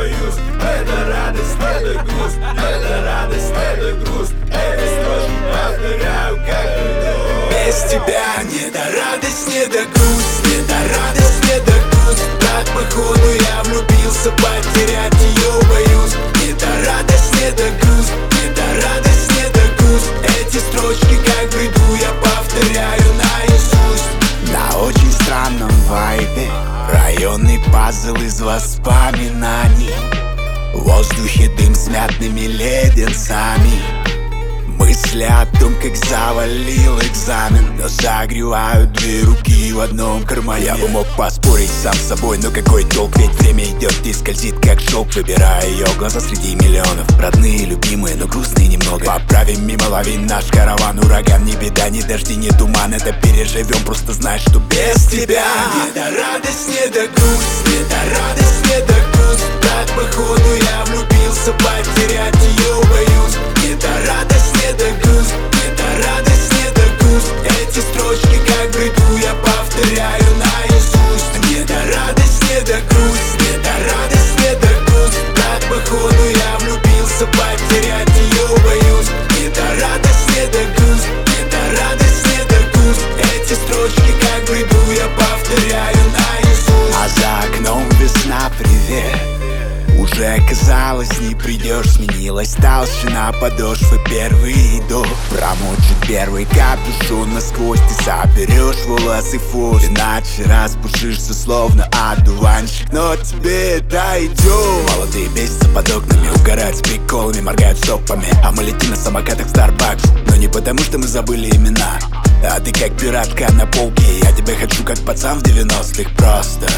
боюсь. Это радость, это грусть, это радость, это грусть. Эти строчки повторяю, как приду. Без тебя не до радость, не до грусть, не до радость, не до грусть. Так походу я влюбился, потерять ее боюсь. Не до радость, не до грусть, не до радость, не до грусть. Эти строчки как бреду я повторяю наизусть. На очень странном вайбе, районный пазл из воспоминаний. В воздухе дым с мятными леденцами. Мысли о том, как завалил экзамен, но согревают две руки в одном кармане. Я бы мог поспорить сам с собой, но какой толк, ведь время идет и скользит как шелк. Выбирая ее глаза среди миллионов. Родные, любимые, но грустные немного. Поправим мимо лавин наш караван. Ураган, ни беда, ни дожди, ни туман. Это переживем, просто знай, что без тебя не до радость, не до грусть, не до радость, не до грусть. Так походу я влюбился, потерять ее боюсь. Не до радость, не до грусть, не до радость, не до грусть. Эти строчки как бреду я повторяю наизусть. Не до радость, не до грусть, не до радость, не до грусть. Так походу я влюбился, потерять ее боюсь. Не до радость, не до грусть, не до радость, не до грусть. Эти строчки как бреду я повторяю наизусть. А за окном весна, привет. Уже казалось, не придешь, сменилась толщина подошвы, первый дождь промочит первый капюшон насквозь. Ты соберешь волосы фос, иначе распушишься словно одуванчик. Но тебе это идет. Молодые бесятся под окнами, угорают с приколами, моргают стопами. А мы летим на самокатах в Starbucks. Но не потому, что мы забыли имена, а ты как пиратка на полке. Я тебя хочу как пацан в 90-х просто.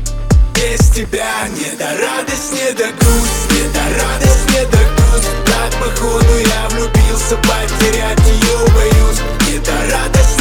Без тебя не до радость, не до грусть, не до радость, не до грусть. Так походу я влюбился, потерять ее боюсь. Не до радость,